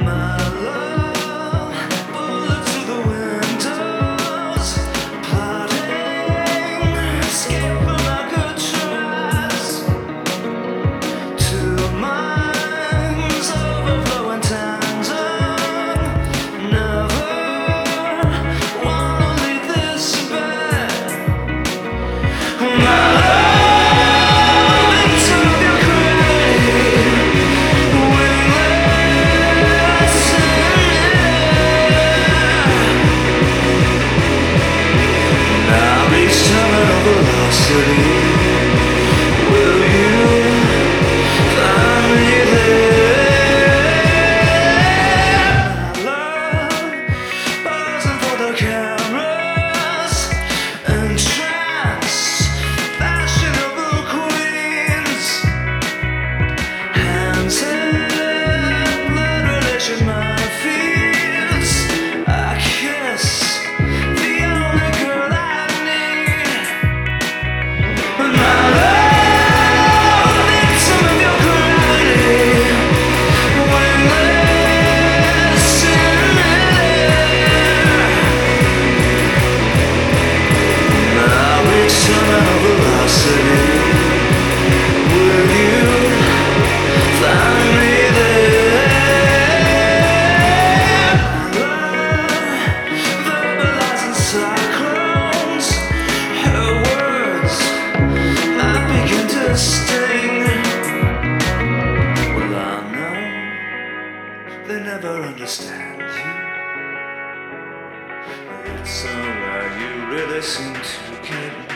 My love, bullets through the windows, plotting, escaping like a trace. Two minds overflowing tandem. Never wanna leave this bed. My love, into your grave, wingless in air. Now reach terminal velocity. Will you find me there? My love, buzzing for the cameras, entranced, fashionable queens, hands in blood relation minefields. I kiss the only girl I need. My love, victim of your gravity, wingless in air. Now reach terminal velocity. Will you find me there? My love, verbalizing cyclones. Her words might begin to sting. Well, I know they never understand you. It's alright, you really seem to get me.